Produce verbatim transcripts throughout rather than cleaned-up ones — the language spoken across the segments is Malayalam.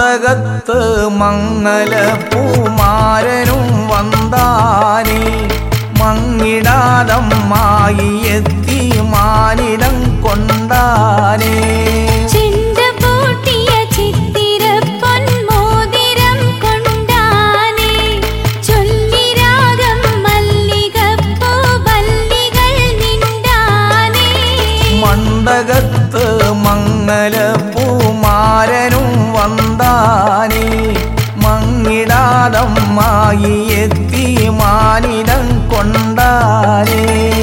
മണ്ഡകത്ത് മംഗലപ്പൂമാരനും വന്താനേ മങ്ങിടാതമ്മായി എത്തി മാനിടം കൊണ്ടാനേ മണ്ഡകത്ത് മംഗലപ്പൂമാരനും വന്താനേ മങ്ങിടാതമ്മായി എത്തി മാനിടം കൊണ്ടാനേ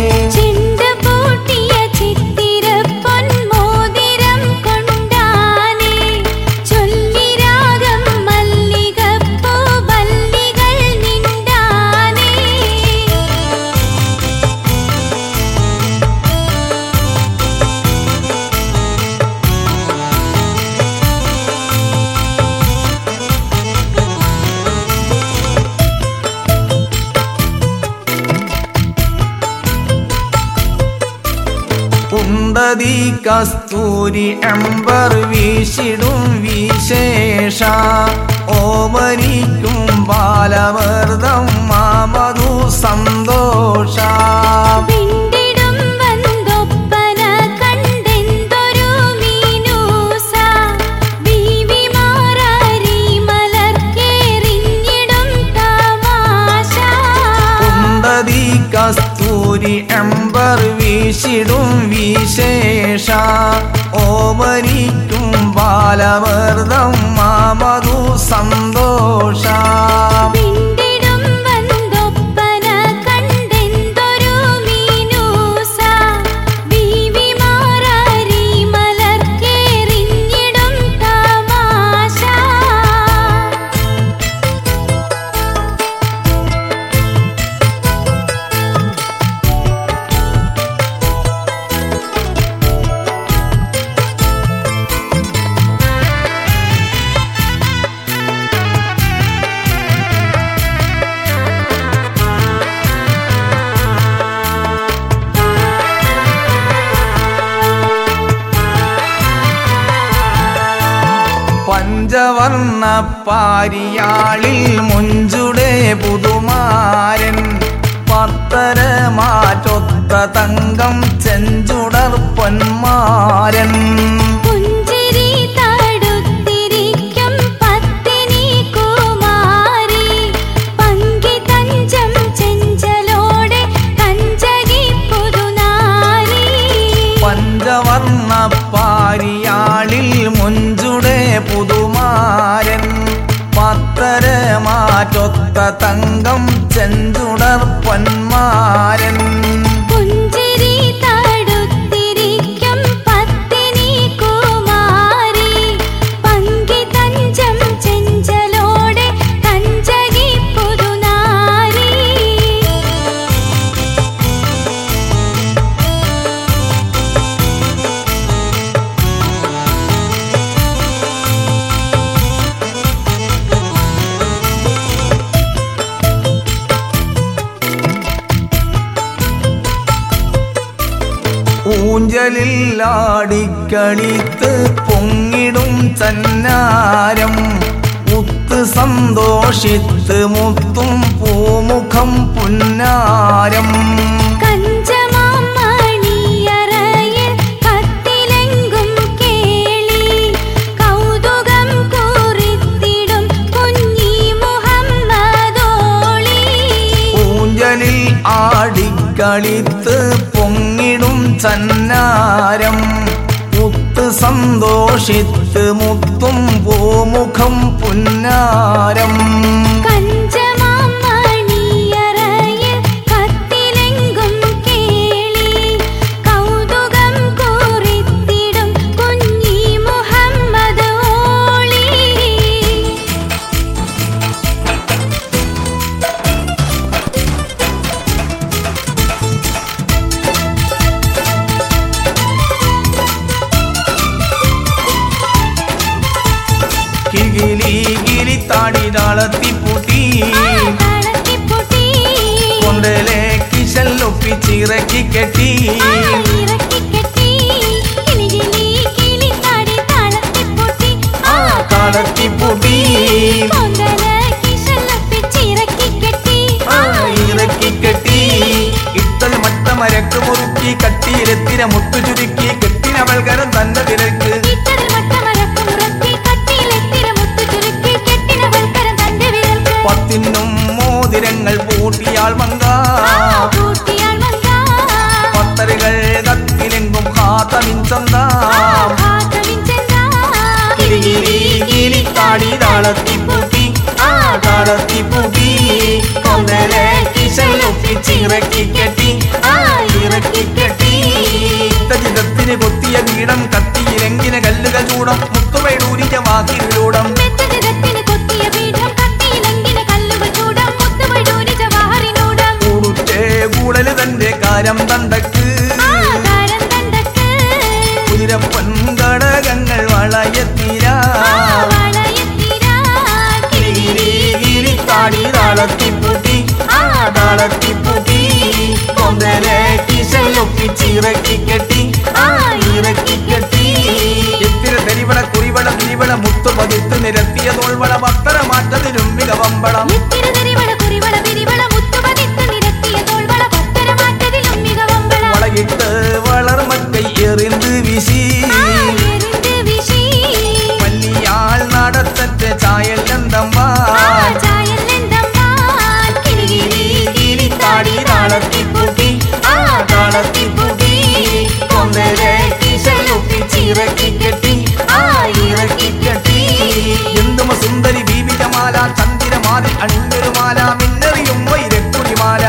കുണ്ടതി കസ്തൂരി അമ്പർ വീശിടും വിശേഷ ഓമനിക്കും ബാലമൃതം മാമധു സന്തോഷ കുണ്ടതി കസ്തൂരി അമ്പർ വീശിടും വിശേഷ ഓമനിക്കും ബാലമൃതം മാമധു സന്തോഷ പഞ്ചവർണ്ണ പാരിയാളിൽ മുഞ്ചുടെ പുതുമാരൻ പത്തര മാറ്റൊത്ത തങ്കം ചെഞ്ചുടർ പൊന്മാരൻ പഞ്ചവർണ്ണ പാരിയാളിൽ മുഞ്ചുടെ പുതുമാരൻ പത്തര മാറ്റൊത്ത തങ്കം ചെഞ്ചുടർ പൊന്മാരൻ ഊഞ്ചലിൽ ആടിക്കളിത്ത് പൊങ്ങിടും ചന്നാരം മുത്ത് സന്തോഷിത്ത് മുത്തും പൂമുഖം പുന്നാരം ഊഞ്ചലിൽ ആടിക്കളിത്ത് പൊങ്ങിടും ചന്നാരം മുത്ത് സന്തോഷിത്ത് മുത്തും പൂമുഖം പുന്നാരം കികിലി കിലി താടി താളത്തിപ്പൂട്ടി കൊണ്ടലെ കിശല്ലൊപ്പിച്ചിറക്കി കെട്ടി താളത്തിപ്പൂ പൂട്ടി ഇറക്കി കെട്ടി ഇട്ടൽ മട്ട മരക്ക് മുറുക്കി കട്ടിയിലെത്തിന മുത്തു ചുരുക്കി കെട്ടിനവൾ കരം തന്റെ തിരക്ക് പത്തിനും മോതിരങ്ങൾ പൂട്ടിയാൾ മങ്ക പത്തരകൾ കത്തിലെങ്കും കാത്തമിഞ്ചന്താ താടി താളത്തി പൂട്ടി ആ താളത്തി പൂട്ടി കൊന്തലെ കിശലൊപ്പിച്ചിറക്കി കെട്ടി ആ ഇറക്കി കെട്ടി ചിതത്തിന് കൊത്തിയ വീടം കത്തിയിലെങ്കിന കല്ലുകൾ ചൂടം മുത്തുവൈഡൂരിച്ച വാക്കിലൂടം കൂടുറ്റേ കൂടല് തന്റെ കാരം തണ്ടക്ക് കുതിരപ്പൻ ഘടകങ്ങൾ വളയത്തീരാ താടി താളത്തിപ്പൂട്ടി ആ താളത്തിപ്പൂട്ടി കൊന്തലെ കിശലൊപ്പിച്ചിറക്കി കെട്ടി ആ ഇറക്കി കെട്ടി എത്തിര തെരിവള കുറിവള തിരിവള മുത്തു പതിത്ത് നിരത്തിയ തോൾവള ഭക്തര മാറ്റത്തിലും മികവമ്പളം വളയിട്ട് വളർമക്കൈ എറിந்து വീശി മല്ലിയാൾ നടത്തറ്റ ചായൽ എന്തമ്പാ താടി താളത്തിപ്പൂട്ടി ആ താളത്തിപ്പൂട്ടി കൊന്തലെ കിശലൊപ്പിച്ചിറക്കി കെട്ടി ആ ഇറക്കി കെട്ടി എന്തുമ സുന്ദരി ബീബിജമാല ചന്ദിരമാതിൽ അണിഞ്ഞൊരു മാല മിന്നറിയും വൈരക്കുടിമാല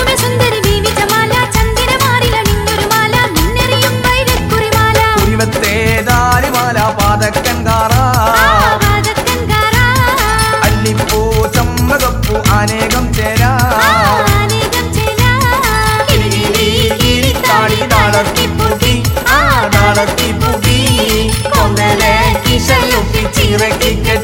കുരിവത്തെ ദാരിമാല പാതക്കൻ കാറാ അല്ലിപ്പൂ ചമ്മകപ്പൂ അനേകം ചേരാ താടി താളത്തിപ്പൂട്ടി ആ താളത്തിപ്പൂട്ടി കൊന്തലെ കിശലൊപ്പിച്ചിറക്കി കെട്ടി